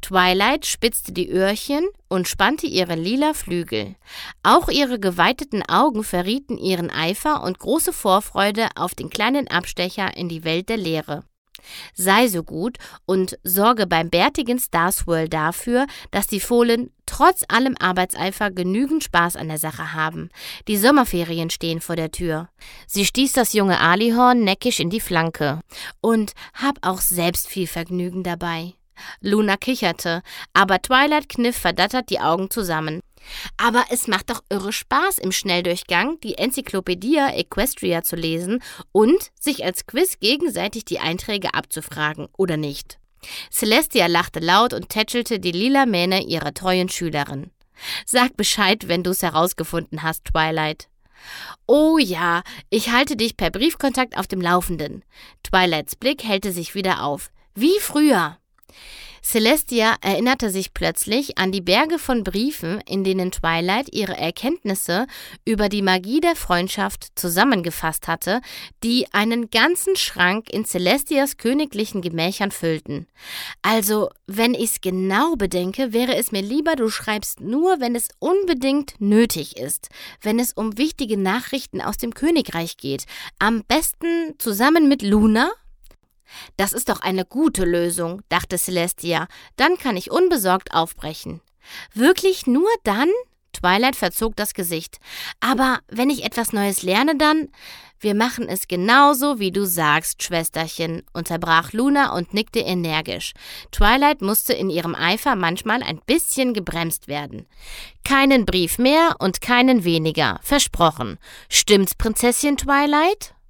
Twilight spitzte die Öhrchen und spannte ihre lila Flügel. Auch ihre geweiteten Augen verrieten ihren Eifer und große Vorfreude auf den kleinen Abstecher in die Welt der Lehre. Sei so gut und sorge beim bärtigen Starswirl dafür, dass die Fohlen trotz allem Arbeitseifer genügend Spaß an der Sache haben. Die Sommerferien stehen vor der Tür. Sie stieß das junge Alihorn neckisch in die Flanke. Und hab auch selbst viel Vergnügen dabei. Luna kicherte, aber Twilight kniff verdattert die Augen zusammen. Aber es macht doch irre Spaß, im Schnelldurchgang die Enzyklopädie Equestria zu lesen und sich als Quiz gegenseitig die Einträge abzufragen, oder nicht? Celestia lachte laut und tätschelte die lila Mähne ihrer treuen Schülerin. Sag Bescheid, wenn du's herausgefunden hast, Twilight. Oh ja, ich halte dich per Briefkontakt auf dem Laufenden. Twilights Blick hellte sich wieder auf. Wie früher. Celestia erinnerte sich plötzlich an die Berge von Briefen, in denen Twilight ihre Erkenntnisse über die Magie der Freundschaft zusammengefasst hatte, die einen ganzen Schrank in Celestias königlichen Gemächern füllten. Also, wenn ich's genau bedenke, wäre es mir lieber, du schreibst nur, wenn es unbedingt nötig ist, wenn es um wichtige Nachrichten aus dem Königreich geht. Am besten zusammen mit Luna? Das ist doch eine gute Lösung, dachte Celestia. Dann kann ich unbesorgt aufbrechen. Wirklich nur dann? Twilight verzog das Gesicht. Aber wenn ich etwas Neues lerne, dann... Wir machen es genauso, wie du sagst, Schwesterchen, unterbrach Luna und nickte energisch. Twilight musste in ihrem Eifer manchmal ein bisschen gebremst werden. Keinen Brief mehr und keinen weniger, versprochen. Stimmt's, Prinzessin Twilight?